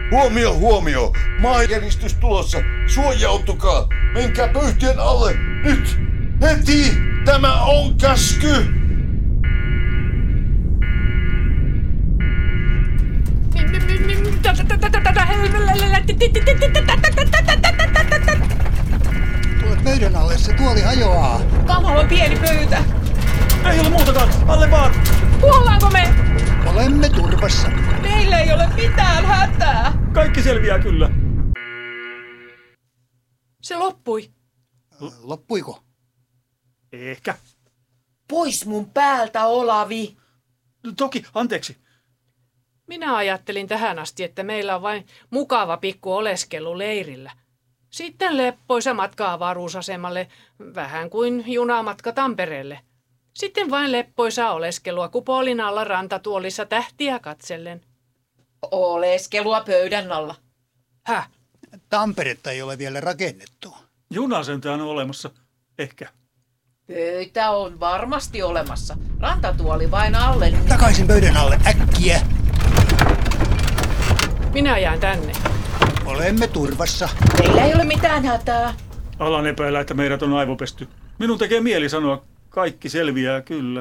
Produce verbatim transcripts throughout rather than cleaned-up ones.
Huomio, huomio! Maanjäristys tulossa! Suojautukaa! Menkää pöytien alle! Nyt! Heti! Tämä on käsky! Tulet pöydän alle, se tuoli hajoaa. Kamala pieni pöytä. Ei ole muutakaan, alle vaan! Kuollaanko me? Olemme turvassa. Meillä ei ole mitään hätää. Kaikki selviää kyllä. Se loppui. Loppuiko? Ehkä. Pois mun päältä, Olavi. Toki, anteeksi. Minä ajattelin tähän asti, että meillä on vain mukava pikku oleskelu leirillä. Sitten leppoisa matka avaruusasemalle, vähän kuin junamatka Tampereelle. Sitten vain leppoisa oleskelua kupolin alla rantatuolissa tähtiä katsellen. Oleskelua pöydän alla. Häh? Tamperetta ei ole vielä rakennettu. Juna sentään on olemassa. Ehkä. Pöytä on varmasti olemassa. Rantatuoli vain alle. Takaisin pöydän alle, äkkiä! Minä jään tänne. Olemme turvassa. Meillä ei ole mitään hätää. Alan epäillä, että meidät on aivopesty. Minun tekee mieli sanoa, kaikki selviää kyllä.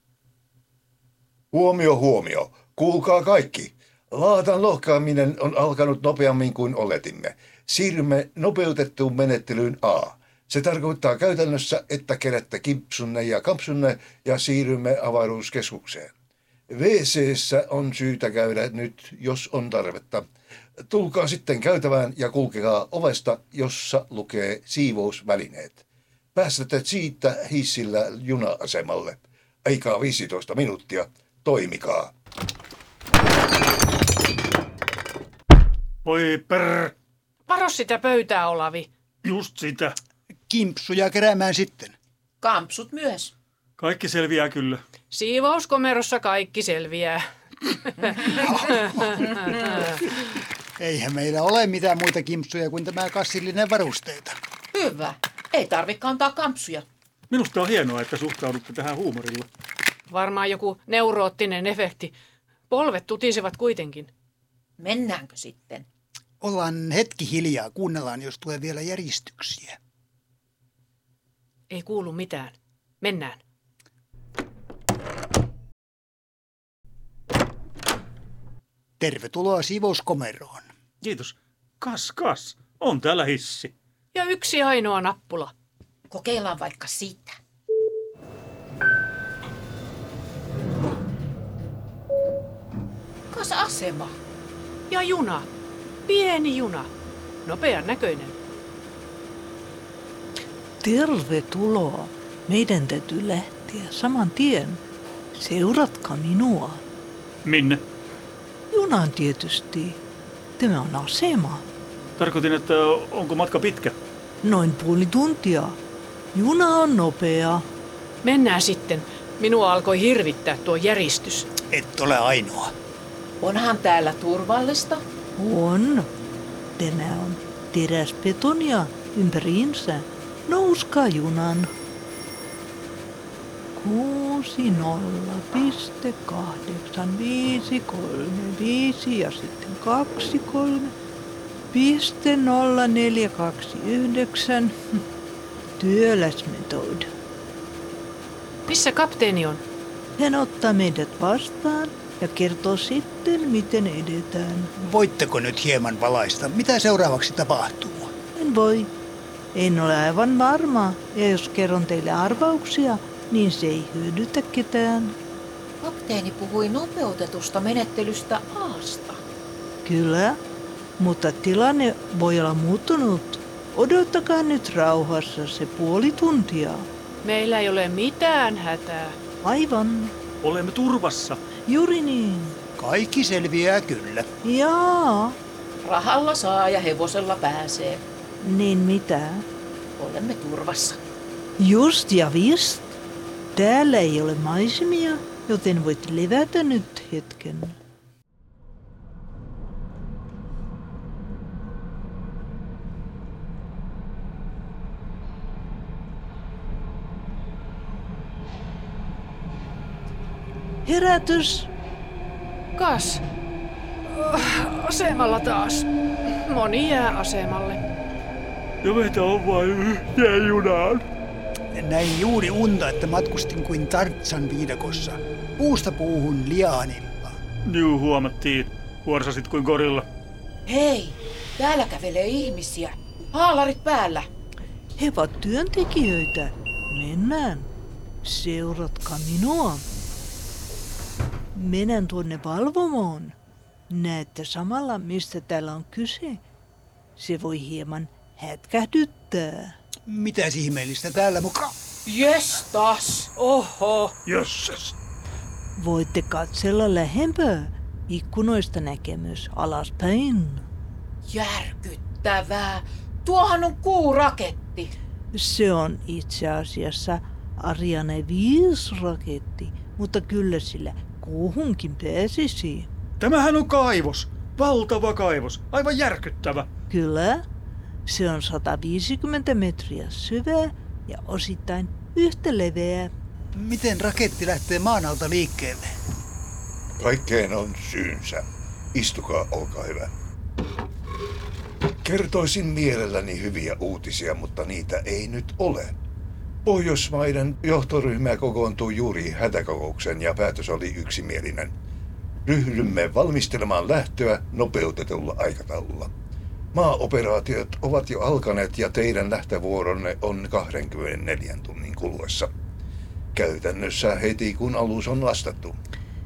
Huomio, huomio. Kuulkaa kaikki. Laatan lohkaaminen on alkanut nopeammin kuin oletimme. Siirrymme nopeutettuun menettelyyn A. Se tarkoittaa käytännössä, että kerätte kimpsunne ja kampsunne ja siirrymme avaruuskeskukseen. V C:ssä on syytä käydä nyt, jos on tarvetta. Tulkaa sitten käytävään ja kulkekaa ovesta, jossa lukee siivousvälineet. Pääsette siitä hissillä juna-asemalle. Aikaa viisitoista minuuttia. Toimikaa. Voi per... Varo sitä pöytää, Olavi. Just sitä. Kimpsuja keräämään sitten. Kampsut myös. Kaikki selviää kyllä. Siivouskomerossa kaikki selviää. Eihän meillä ole mitään muita kimpsuja kuin tämä kassillinen varusteita. Hyvä. Ei tarvitse kantaa kampsuja. Minusta on hienoa, että suhtaudutte tähän huumorilla. Varmaan joku neuroottinen efekti. Polvet tutisevat kuitenkin. Mennäänkö sitten? Ollaan hetki hiljaa, kuunnellaan, jos tulee vielä järjestyksiä. Ei kuulu mitään. Mennään. Tervetuloa siivouskomeroon. Kiitos. Kas, kas. On täällä hissi. Ja yksi ainoa nappula. Kokeillaan vaikka sitä. Kas asema. Ja juna. Pieni juna. Nopean näköinen. Tervetuloa. Meidän täytyy lähteä saman tien. Seuratkaa minua. Minne? Junaan tietysti. Tämä on asema. Tarkoitin, että onko matka pitkä? Noin puoli tuntia. Juna on nopea. Mennään sitten. Minua alkoi hirvittää tuo järistys. Et ole ainoa. Onhan täällä turvallista? On. Tämä on teräsbetonia ympäriinsä. Nouskaa junan. Kuusi nolla piste kahdeksan viisi kolme viisi ja sitten kaksi kolme piste nolla neljä kaksi yhdeksän. Työläs metod. Missä kapteeni on? Hän ottaa meidät vastaan ja kertoo sitten, miten edetään. Voitteko nyt hieman valaista, mitä seuraavaksi tapahtuu? En voi. En ole aivan varma, ja jos kerron teille arvauksia, niin se ei hyödytä ketään. Kapteeni puhui nopeutetusta menettelystä Aasta. Kyllä, mutta tilanne voi olla muuttunut. Odottakaa nyt rauhassa se puoli tuntia. Meillä ei ole mitään hätää. Aivan. Olemme turvassa. Juuri niin. Kaikki selviää kyllä. Jaa. Rahalla saa ja hevosella pääsee. Niin mitä? Olemme turvassa. Just ja vist. Täällä ei ole maisemia, joten voit levätä nyt hetken. Herätys. Kas. Asemalla taas. Moni jää asemalle. Ja meitä on vain yhteen junaan. Näin juuri unta, että matkustin kuin Tartsan viidakossa. Puusta puuhun liaanilla. Juu, huomattiin. Huorsasit kuin korilla. Hei, täällä kävelee ihmisiä. Haalarit päällä. He ovat työntekijöitä. Mennään. Seuratkaa minua. Mennään tuonne valvomoon. Näette samalla, mistä täällä on kyse. Se voi hieman hätkähdyttää. Mitäs ihmeellistä täällä mukaan? Jestas. Oho. Jösses. Voitte katsella lähempää. Ikkunoista näkemys alaspäin. Järkyttävää. Tuohan on kuuraketti. Se on itse asiassa Ariane viisi raketti, mutta kyllä sillä kuuhunkin pääsisi. Tämähän on kaivos. Valtava kaivos. Aivan järkyttävä. Kyllä, se on sata viisikymmentä metriä syvä ja osittain yhtä leveä. Miten raketti lähtee maan alta liikkeelle? Kaikkeen on syynsä. Istukaa, olkaa hyvä. Kertoisin mielelläni hyviä uutisia, mutta niitä ei nyt ole. Pohjoismaiden johtoryhmä kokoontui juuri hätäkokouksen ja päätös oli yksimielinen. Ryhdymme valmistelemaan lähtöä nopeutetulla aikataululla. Maaoperaatiot ovat jo alkaneet ja teidän lähtövuoronne on kaksikymmentäneljä tunnin kuluessa. Käytännössä heti kun alus on lastattu.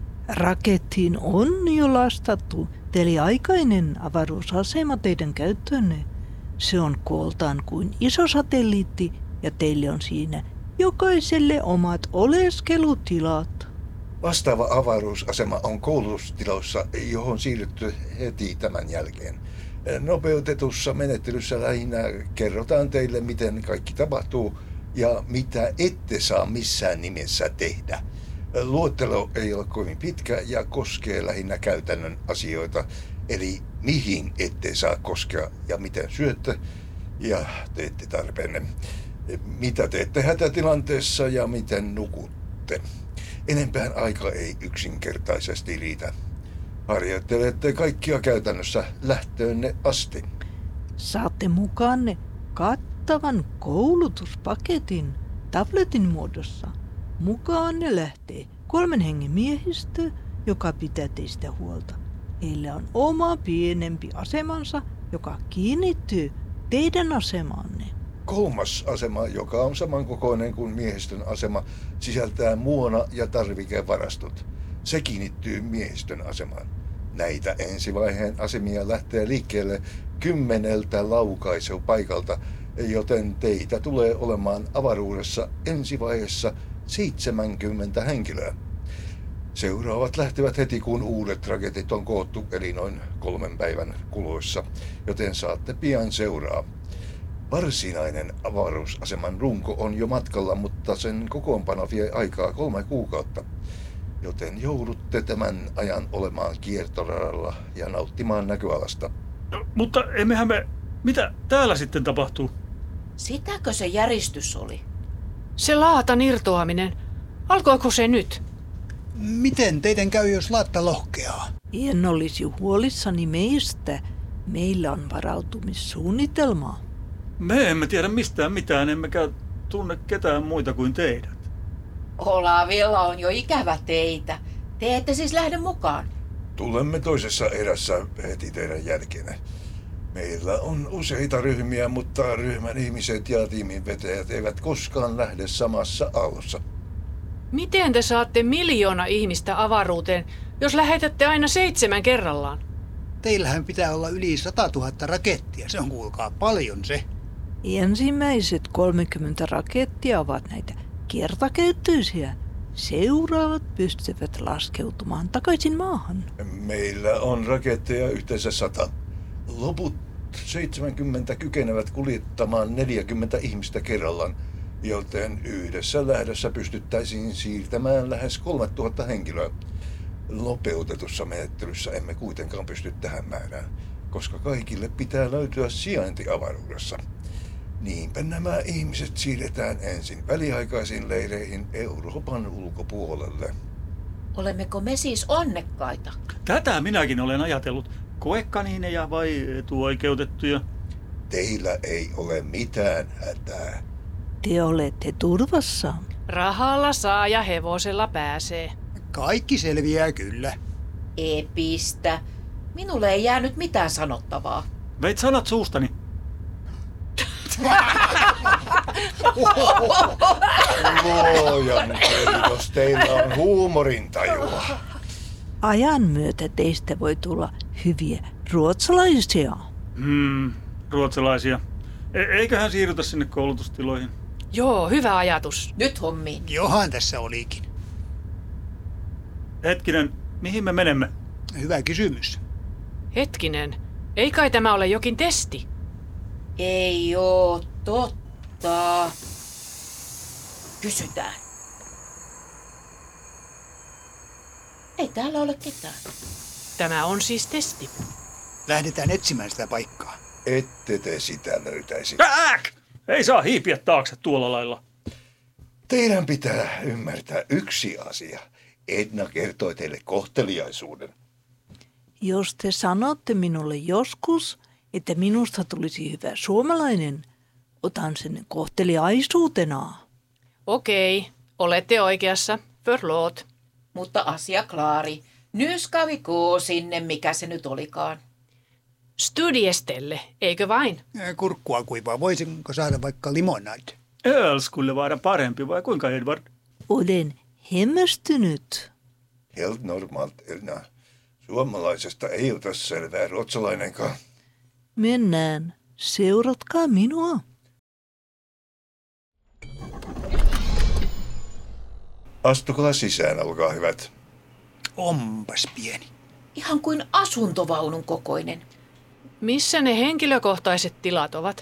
Rakettiin on jo lastattu väliaikainen avaruusasema teidän käyttöönne. Se on kooltaan kuin iso satelliitti ja teille on siinä jokaiselle omat oleskelutilat. Vastaava avaruusasema on koulutustiloissa, johon siirrytty heti tämän jälkeen. Nopeutetussa menettelyssä lähinnä kerrotaan teille, miten kaikki tapahtuu ja mitä ette saa missään nimessä tehdä. Luettelo ei ole kovin pitkä ja koskee lähinnä käytännön asioita, eli mihin ette saa koskea ja miten syötte ja teette tarpeenne. Mitä teette hätätilanteessa ja miten nukutte. Enempään aika ei yksinkertaisesti riitä. Harjoittelette kaikkia käytännössä lähtöönne asti. Saatte mukaanne kattavan koulutuspaketin tabletin muodossa. Mukaan ne lähtee kolmen hengen miehistö, joka pitää teistä huolta. Heillä on oma pienempi asemansa, joka kiinnittyy teidän asemanne. Kolmas asema, joka on samankokoinen kuin miehistön asema, sisältää muona- ja tarvikevarastot. Se kiinnittyy miehistön asemaan. Näitä ensivaiheen asemia lähtee liikkeelle kymmeneltä laukaisupaikalta, joten teitä tulee olemaan avaruudessa ensivaiheessa seitsemänkymmentä henkilöä. Seuraavat lähtevät heti kun uudet raketit on koottu, eli noin kolmen päivän kuluessa, joten saatte pian seuraa. Varsinainen avaruusaseman runko on jo matkalla, mutta sen kokoonpano vie aikaa kolme kuukautta, joten joudutte tämän ajan olemaan kiertoradalla ja nauttimaan näköalasta. No, mutta emmehän me... Mitä täällä sitten tapahtuu? Sitäkö se järistys oli? Se laatan irtoaminen. Alkoiko se nyt? Miten teidän käy, jos laatta lohkeaa? En olisi huolissani meistä. Meillä on varautumissuunnitelma. Me emme tiedä mistään mitään, emmekä tunne ketään muita kuin teidät. Olavilla on jo ikävä teitä. Te ette siis lähde mukaan. Tulemme toisessa erässä heti teidän jälkeen. Meillä on useita ryhmiä, mutta ryhmän ihmiset ja tiimin vetäjät eivät koskaan lähde samassa aallossa. Miten te saatte miljoona ihmistä avaruuteen, jos lähetätte aina seitsemän kerrallaan? Teillähän pitää olla yli satatuhatta rakettia. Se on kuulkaa paljon se. Ensimmäiset kolmekymmentä rakettia ovat näitä kertakäyttöisiä. Seuraavat pystyvät laskeutumaan takaisin maahan. Meillä on raketteja yhteensä sata. Loput seitsemänkymmentä kykenevät kuljettamaan neljäkymmentä ihmistä kerrallaan, joten yhdessä lähdössä pystyttäisiin siirtämään lähes kolmetuhatta henkilöä. Nopeutetussa menettelyssä emme kuitenkaan pysty tähän määrään, koska kaikille pitää löytyä sijainti avaruudessa. Niinpä nämä ihmiset siirretään ensin väliaikaisiin leireihin Euroopan ulkopuolelle. Olemmeko me siis onnekkaita? Tätä minäkin olen ajatellut. Koekaniineja vai etuoikeutettuja? Teillä ei ole mitään hätää. Te olette turvassa. Rahalla saa ja hevosella pääsee. Kaikki selviää kyllä. Epistä. Minulle ei jäänyt mitään sanottavaa. Veit sanat suustani. Luojan kiitos, teillä on huumorintajua. Ajan myötä teistä voi tulla hyviä ruotsalaisia. Hmm, ruotsalaisia. E- eiköhän siirrytä sinne koulutustiloihin. Joo, hyvä ajatus. Nyt hommiin. Johan tässä olikin. Hetkinen, mihin me menemme? Hyvä kysymys. Hetkinen, ei kai tämä ole jokin testi? Ei oo totta. Kysytään. Ei täällä ole ketään. Tämä on siis testi. Lähdetään etsimään sitä paikkaa. Ette te sitä löytäisi. Äk! Ei saa hiipiä taakse tuolla lailla. Teidän pitää ymmärtää yksi asia. Edna kertoi teille kohteliaisuuden. Jos te sanotte minulle joskus, että minusta tulisi hyvä suomalainen, otan sen kohteliaisuutena. Okei, olette oikeassa. Förlåt. Mutta asia klaari. Nu ska vi gå sinne, mikä se nyt olikaan. Studiestelle, eikö vain? Kurkkua kuivaa. Voisinko saada vaikka limonade? Öl skulle vara parempi vai kuinka, Edward? Olen hämmästynyt. Helt normalt, Edna. Suomalaisesta ei ota selvää ruotsalainenkaan. Mennään. Seuratkaa minua. Astukaa sisään, olkaa hyvät. Onpas pieni. Ihan kuin asuntovaunun kokoinen. Missä ne henkilökohtaiset tilat ovat?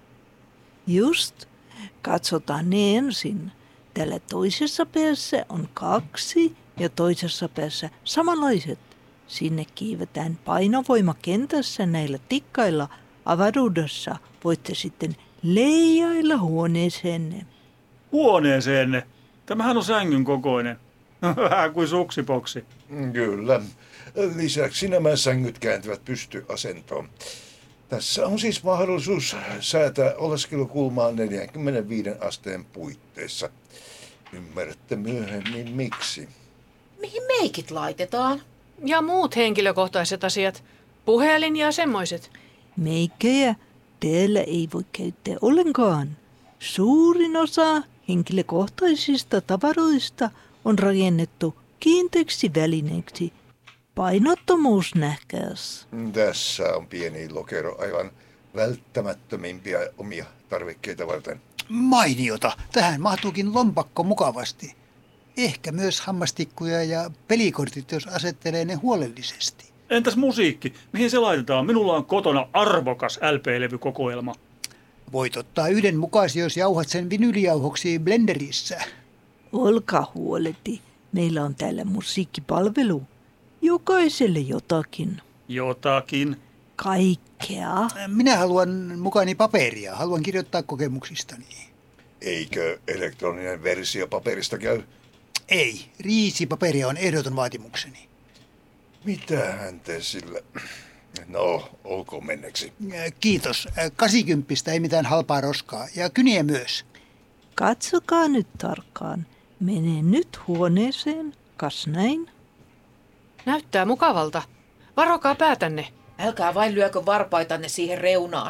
Just. Katsotaan ne ensin. Tällä toisessa päässä on kaksi ja toisessa päässä samanlaiset. Sinne kiivetään painovoimakentässä näillä tikkailla avaruudessa. Voitte sitten leijailla huoneeseenne. Huoneeseenne. Tämähän on sängyn kokoinen. Vähän kuin suksipoksi. Kyllä. Lisäksi nämä sängyt kääntyvät pystyasentoon. Tässä on siis mahdollisuus säätää oleskelukulmaa neljäkymmentäviisi asteen puitteissa. Ymmärrätte myöhemmin miksi. Mihin meikit laitetaan? Ja muut henkilökohtaiset asiat. Puhelin ja semmoiset. Meikkejä täällä ei voi käyttää ollenkaan. Suurin osa henkilökohtaisista tavaroista on rakennettu kiinteäksi välineeksi. Painottomuus nähkäs. Tässä on pieni lokero aivan välttämättömimpiä omia tarvikkeita varten. Mainiota. Tähän mahtuukin lompakko mukavasti. Ehkä myös hammastikkuja ja pelikortit, jos asettelee ne huolellisesti. Entäs musiikki? Mihin se laitetaan? Minulla on kotona arvokas L P-levykokoelma. Voit ottaa yhden mukaasi, jos jauhat sen vinylijauhoksi blenderissä. Olkaa huoleti. Meillä on täällä musiikkipalvelu. Jokaiselle jotakin. Jotakin. Kaikkea. Minä haluan mukani paperia. Haluan kirjoittaa kokemuksistani. Eikö elektroninen versio paperista käy? Ei. Riisipaperia on ehdoton vaatimukseni. Mitähän te sillä... No, olkoon menneksi. Kiitos. Kasikymppistä ei mitään halpaa roskaa. Ja kyniä myös. Katsokaa nyt tarkkaan. Mene nyt huoneeseen. Kas näin. Näyttää mukavalta. Varokaa päätänne. Älkää vain lyökö varpaitanne siihen reunaan.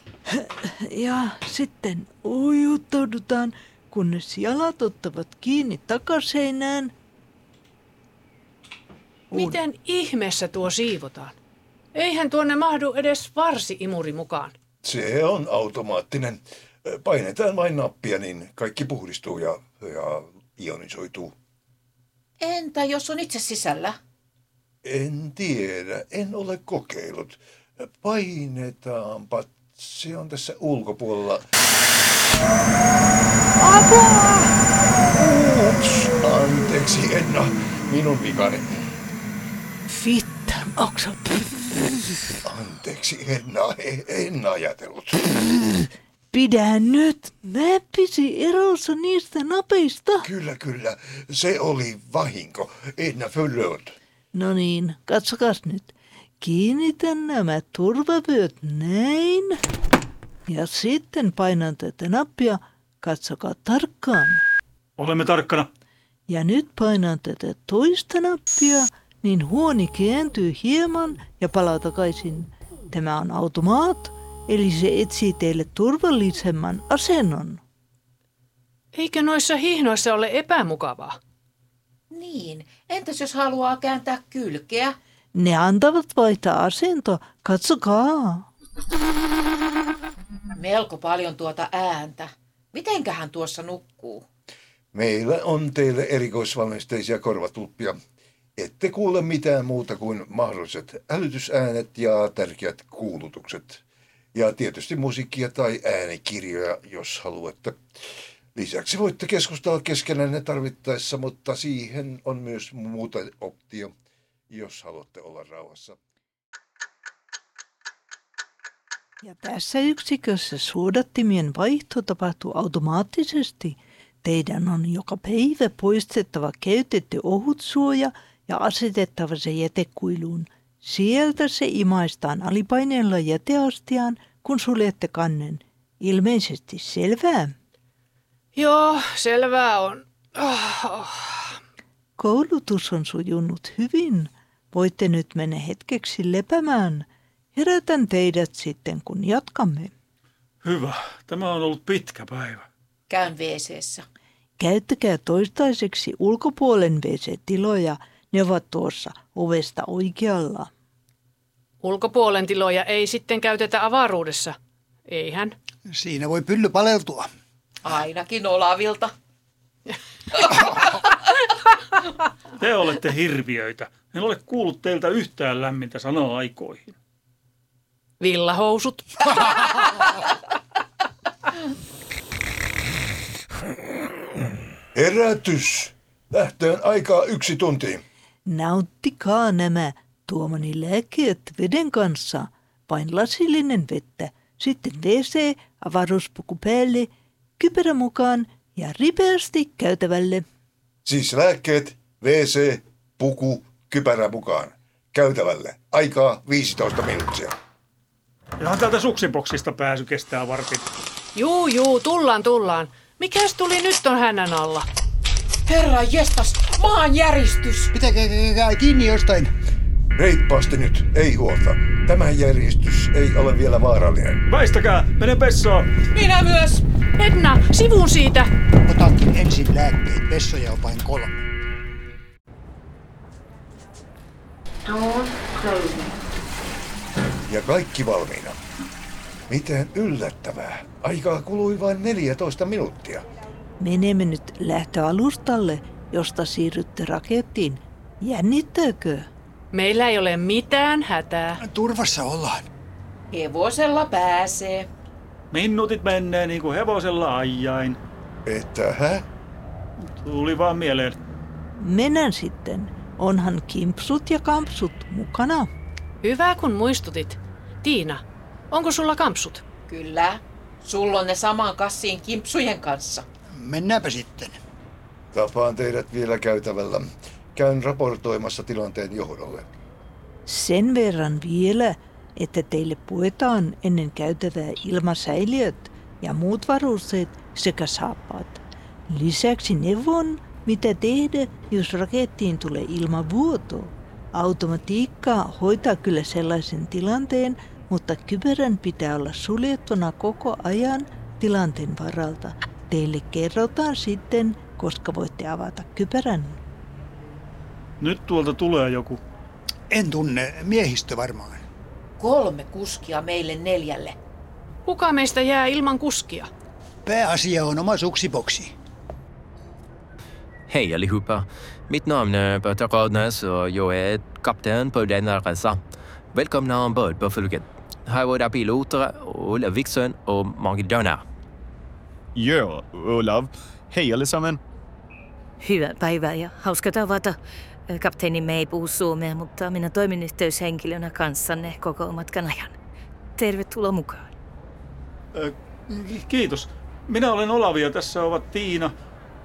Ja sitten ujuttaudutaan, kunnes jalat ottavat kiinni takaseinään. Miten ihmeessä tuo siivotaan? Eihän tuonne mahdu edes varsi-imuri mukaan. Se on automaattinen. Painetaan vain nappia, niin kaikki puhdistuu ja, ja ionisoituu. Entä jos on itse sisällä? En tiedä, en ole kokeillut. Painetaanpa, se on tässä ulkopuolella. Apua! Ups, anteeksi Enna, minun vikani. Fitta, oksa. Anteeksi Enna, en ajatellut. Pidä nyt näppisi erossa niistä napeista. Kyllä, kyllä, se oli vahinko. Enna, förlåt. No niin, katsokas nyt. kiinnitän nämä turvavyöt näin. Ja sitten painan tätä nappia. Katsokaa tarkkaan. Olemme tarkkana. Ja nyt painan tätä toista nappia, niin huoni kääntyy hieman ja palaa takaisin. Tämä on automaat, eli se etsii teille turvallisemman asennon. Eikö noissa hihnoissa ole epämukavaa? Niin, entäs jos haluaa kääntää kylkeä? Ne antavat vaihtaa asento, katsokaa. Melko paljon tuota ääntä. Mitenkähän tuossa nukkuu? Meillä on teille erikoisvalmisteisia korvatulppia. Ette kuule mitään muuta kuin mahdolliset hälytysäänet ja tärkeät kuulutukset. Ja tietysti musiikkia tai äänikirjoja, jos haluatte. Lisäksi voitte keskustella keskenänne tarvittaessa, mutta siihen on myös muuta optio, jos haluatte olla rauhassa. Ja tässä yksikössä suodattimien vaihto tapahtuu automaattisesti. Teidän on joka päivä poistettava käytetty ohutsuoja ja asetettava se jätekuiluun. Sieltä se imaistaan alipaineella jäteastiaan, kun suljette kannen. Ilmeisesti selvää. Joo, selvää on. Oh, oh. Koulutus on sujunut hyvin. Voitte nyt mennä hetkeksi lepämään. Herätän teidät sitten, kun jatkamme. Hyvä. Tämä on ollut pitkä päivä. Käyn WC:ssä. Käyttäkää toistaiseksi ulkopuolen WC-tiloja. Ne ovat tuossa ovesta oikealla. Ulkopuolen tiloja ei sitten käytetä avaruudessa. Eihän. Siinä voi pylly paleltua. Ainakin Olavilta. Te olette hirviöitä. En ole kuullut teiltä yhtään lämmintä sanaa aikoihin. Villahousut. Herätys! Lähtöön aikaa yksi tunti. Nauttikaa nämä tuomani lääkkeet veden kanssa. Vain lasillinen vettä. Sitten wc, avaruuspuku päälle, kypärä mukaan ja ripeästi käytävälle. Siis lääkkeet, wc, puku, kypärä mukaan. Käytävälle. Aikaa viisitoista minuuttia. Ihan täältä suksiboksista pääsy kestää vartin. Juu, juu, tullaan, tullaan. Mikäs tuli nyt on hännän alla? Herra jestas, maanjäristys! Pitäkää kiinni jostain. Reippaasti nyt, ei huolta. Tämä järjestys ei ole vielä vaarallinen. Väistäkää, mene pessoon. Minä myös! Edna, sivuun siitä. Otankin ensin lääkkeet. Vessoja on vain kolme. Doors closing. Ja kaikki valmiina. Miten yllättävää. Aikaa kului vain neljätoista minuuttia. Menemme nyt lähtöalustalle, josta siirrytte rakettiin. Jännittääkö? Meillä ei ole mitään hätää. Turvassa ollaan. Hevosella pääsee. Minuutit menee niin kuin hevosella ajain. Että hä? Tuli vaan mieleen. Mennään sitten. Onhan kimpsut ja kampsut mukana. Hyvä kun muistutit. Tiina, onko sulla kampsut? Kyllä. Sulla on ne saman kassiin kimpsujen kanssa. Mennäänpä sitten. Tapaan teidät vielä käytävällä. Käyn raportoimassa tilanteen johdolle. Sen verran vielä, että teille puetaan ennen käytävää ilmasäiliöt ja muut varusteet sekä saappaat. Lisäksi neuvon, mitä tehdä, jos rakettiin tulee ilmavuoto. Automatiikka hoitaa kyllä sellaisen tilanteen, mutta kypärän pitää olla suljettuna koko ajan tilanteen varalta. Teille kerrotaan sitten, koska voitte avata kypärän. Nyt tuolta tulee joku. En tunne. Miehistö varmaan. Kolme kuskia meille neljälle. Kuka meistä jää ilman kuskia? Pääasia on oma suksiboksi. Hej allihopa. Mitt namn är Berta Radnäs och jag är kapten på denna resa. Välkomna ombord på flyget. Här är våra piloter Olav Wikström och Margit Dörner. Joo, Olav. Hei allesammen. Hyvää päivää ja hauska tavata. Kapteenimme ei puhu suomea, mutta minä toimin yhteyshenkilönä kanssanne koko matkan ajan. Tervetuloa mukaan. Äh, kiitos. Minä olen Olavi ja tässä ovat Tiina,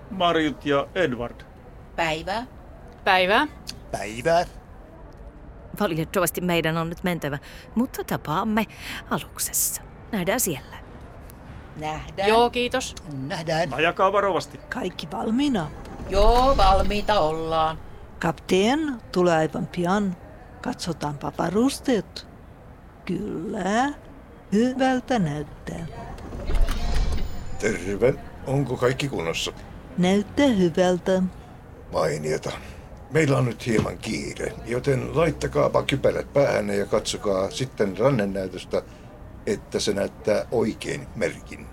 Marjut ja Edward. Päivää. Päivää. Päivää. Valitettavasti meidän on nyt mentävä, mutta tapaamme aluksessa. Nähdään siellä. Nähdään. Joo, kiitos. Nähdään. Ajakaa varovasti. Kaikki valmiina. Joo, valmiita ollaan. Kapteen tulee aivan pian. Katsotaanpa varusteet. Kyllä, hyvältä näyttää. Terve. Onko kaikki kunnossa? Näyttää hyvältä. Mainiota. Meillä on nyt hieman kiire, joten laittakaapa kypärät päähän ja katsokaa sitten rannennäytöstä, että se näyttää oikein merkin.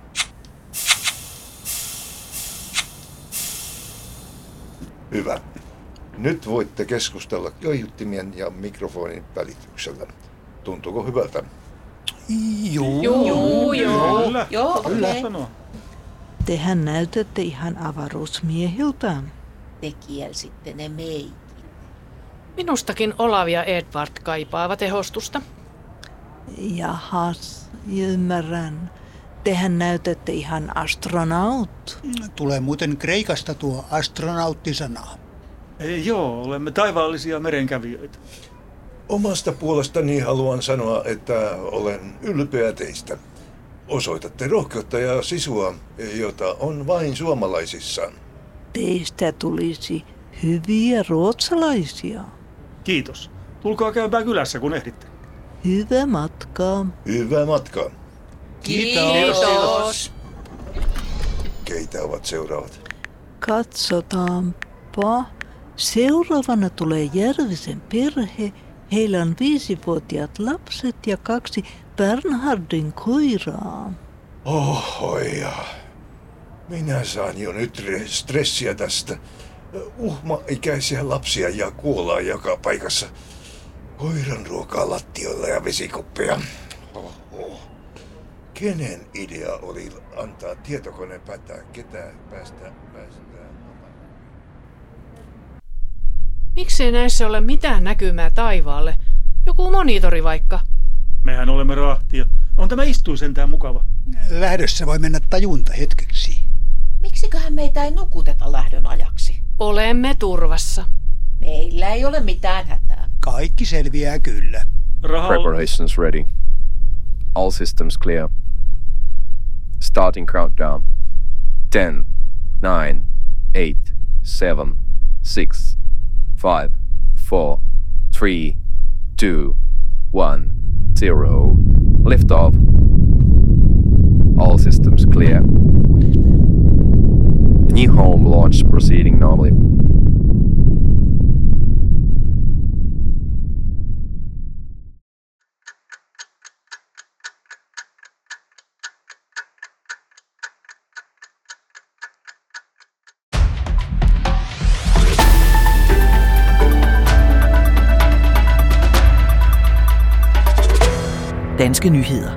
Hyvä. Nyt voitte keskustella kaiuttimien ja mikrofonin välityksellä. Tuntuuko hyvältä? Joo. Joo, joo. Kyllä. Joo, okei. Kyllä sanoa. Tehän näytätte ihan avaruusmiehiltä. Te kielsitte ne meikin. Minustakin Olav ja Edward kaipaavat tehostusta. Jahas, ymmärrän. Tehän näytätte ihan astronaut. Tulee muuten Kreikasta tuo astronauttisana. Ei, joo, olemme taivaallisia merenkävijöitä. Omasta puolestani haluan sanoa, että olen ylpeä teistä. Osoitatte rohkeutta ja sisua, jota on vain suomalaisissa. Teistä tulisi hyviä ruotsalaisia. Kiitos. Tulkaa käymään kylässä, kun ehditte. Hyvä matka. Hyvää matkaa. Kiitos. Keitä ovat seuraavat? Katsotaanpa. Seuraavana tulee Järvisen perhe. Heillä on viisivuotiaat lapset ja kaksi Bernhardin koiraa. Ohoja. Minä saan jo nyt stressiä tästä. Uhma-ikäisiä lapsia ja kuolaa joka paikassa. Koiran ruokaa lattioilla ja vesikuppeja. Oho. Kenen idea oli antaa tietokoneen päättää, ketä päästä päästään? Miksei näissä ole mitään näkymää taivaalle? Joku monitori vaikka. Mehän olemme rahtia. On tämä istui sentään mukava. Lähdössä voi mennä tajunta hetkeksi. Miksiköhän meitä ei nukuteta lähdön ajaksi? Olemme turvassa. Meillä ei ole mitään hätää. Kaikki selviää kyllä. Raha Preparations ready. All systems clear. Starting countdown. Ten, nine, eight, seven, six, five, four, three, two, one, zero. Lift off. All systems clear. New home launch proceeding normally. Danske nyheder.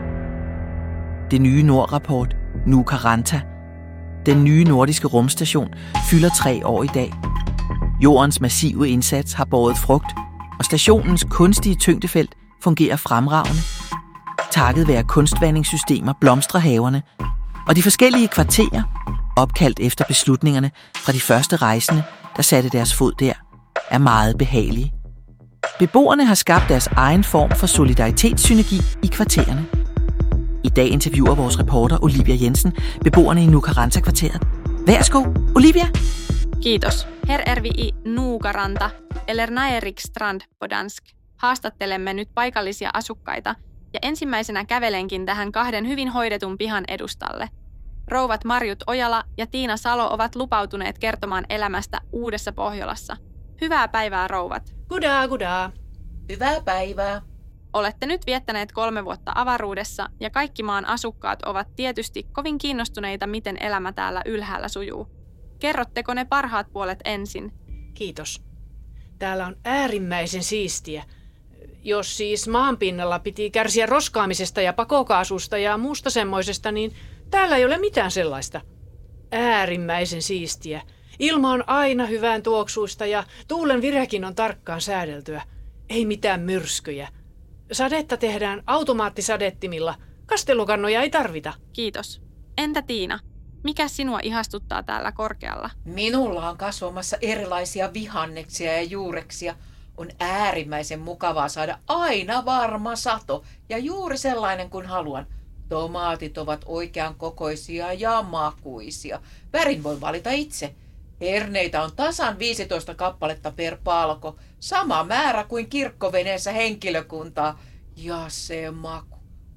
Det nye Nord-rapport, Nuka Ranta. Den nye nordiske rumstation fylder tre år i dag. Jordens massive indsats har båret frugt, og stationens kunstige tyngdefelt fungerer fremragende. Takket være kunstvandringssystemer blomstrer haverne, og de forskellige kvarterer, opkaldt efter beslutningerne fra de første rejsende, der satte deres fod der, er meget behagelige. Beboerne har skabt deres egen form for solidaritetssynergi i kvartererne. I dag interviewer vores reporter Olivia Jensen beboerne i Nuka Ranta-kvarteret. Værsgo, Olivia! Kiitos. Her er vi i Nuukaranta, eller Naerikstrand på dansk. Haastattelemme nyt paikallisia asukkaita ja ensimmäisenä kävelenkin tähän kahden hyvin hoidetun pihan edustalle. Rouvat Marjut Ojala ja Tiina Salo ovat lupautuneet kertomaan elämästä Uudessa Pohjolassa. Hyvää päivää, rouvat. Gudaa, gudaa. Hyvää päivää. Olette nyt viettäneet kolme vuotta avaruudessa ja kaikki maan asukkaat ovat tietysti kovin kiinnostuneita, miten elämä täällä ylhäällä sujuu. Kerrotteko ne parhaat puolet ensin? Kiitos. Täällä on äärimmäisen siistiä. Jos siis maanpinnalla piti kärsiä roskaamisesta ja pakokaasusta ja muusta semmoisesta, niin täällä ei ole mitään sellaista. Äärimmäisen siistiä. Ilma on aina hyvän tuoksuista ja tuulen virekin on tarkkaan säädeltyä. Ei mitään myrskyjä. Sadetta tehdään automaattisadettimilla. Kastelukannoja ei tarvita. Kiitos. Entä Tiina? Mikä sinua ihastuttaa täällä korkealla? Minulla on kasvamassa erilaisia vihanneksia ja juureksia. On äärimmäisen mukavaa saada aina varma sato ja juuri sellainen kuin haluan. Tomaatit ovat oikean kokoisia ja makuisia. Värin voi valita itse. Herneitä on tasan viisitoista kappaletta per palko. Sama määrä kuin kirkkoveneessä henkilökuntaa. Ja se maku.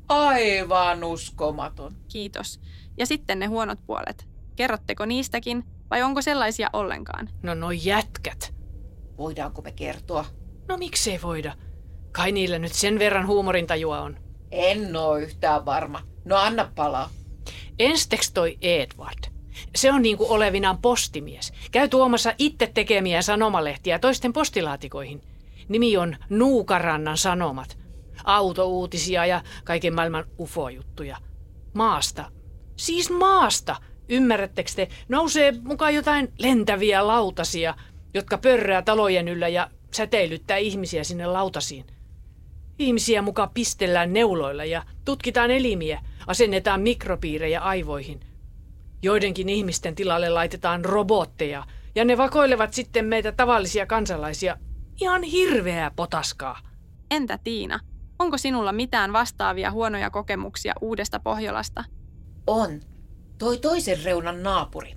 Aivan uskomaton. Kiitos. Ja sitten ne huonot puolet. Kerrotteko niistäkin vai onko sellaisia ollenkaan? No no jätkät. Voidaanko me kertoa? No miksei voida? Kai niillä nyt sen verran huumorintajua on. En oo yhtään varma. No anna palaa. Ensteks toi Edward. Se on niinku olevinaan postimies. Käy tuomassa itse tekemiä sanomalehtiä toisten postilaatikoihin. Nimi on Nuukarannan Sanomat. Autouutisia ja kaiken maailman ufo-juttuja. Maasta. Siis maasta. Ymmärrättekö te? Nousee mukaan jotain lentäviä lautasia, jotka pörrää talojen yllä ja säteilyttää ihmisiä sinne lautasiin. Ihmisiä mukaan pistellään neuloilla ja tutkitaan elimiä, asennetaan mikropiirejä aivoihin. Joidenkin ihmisten tilalle laitetaan robotteja ja ne vakoilevat sitten meitä tavallisia kansalaisia. Ihan hirveää potaskaa. Entä Tiina? Onko sinulla mitään vastaavia huonoja kokemuksia uudesta Pohjolasta? On. Toi toisen reunan naapuri.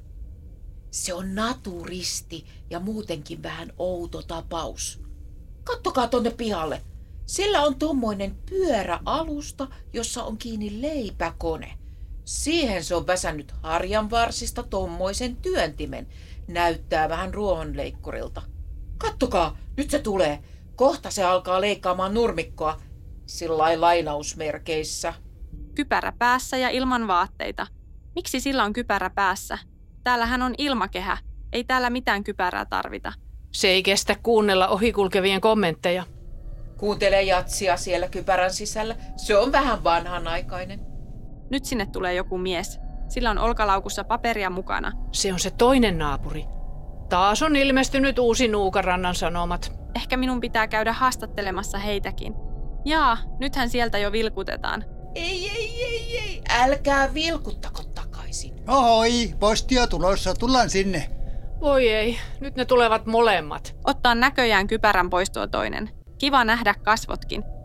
Se on naturisti ja muutenkin vähän outo tapaus. Kattokaa tonne pihalle. Sillä on tommoinen pyöräalusta, jossa on kiinni leipäkone. Siihen se on väsännyt harjanvarsista tommoisen työntimen. Näyttää vähän ruohonleikkurilta. Kattokaa, nyt se tulee. Kohta se alkaa leikkaamaan nurmikkoa. Sillain lainausmerkeissä. Kypärä päässä ja ilman vaatteita. Miksi sillä on kypärä päässä? Täällähän on ilmakehä. Ei täällä mitään kypärää tarvita. Se ei kestä kuunnella ohikulkevien kommentteja. Kuuntelee jatsia siellä kypärän sisällä. Se on vähän vanhanaikainen. Nyt sinne tulee joku mies. Sillä on olkalaukussa paperia mukana. Se on se toinen naapuri. Taas on ilmestynyt uusi Nuukarannan Sanomat. Ehkä minun pitää käydä haastattelemassa heitäkin. Jaa, nythän sieltä jo vilkutetaan. Ei, ei, ei, ei. Älkää vilkuttako takaisin. Ohoi, postia tulossa. Tullaan sinne. Voi ei, nyt ne tulevat molemmat. Ottaa näköjään kypärän pois tuo toinen. Kiva nähdä kasvotkin.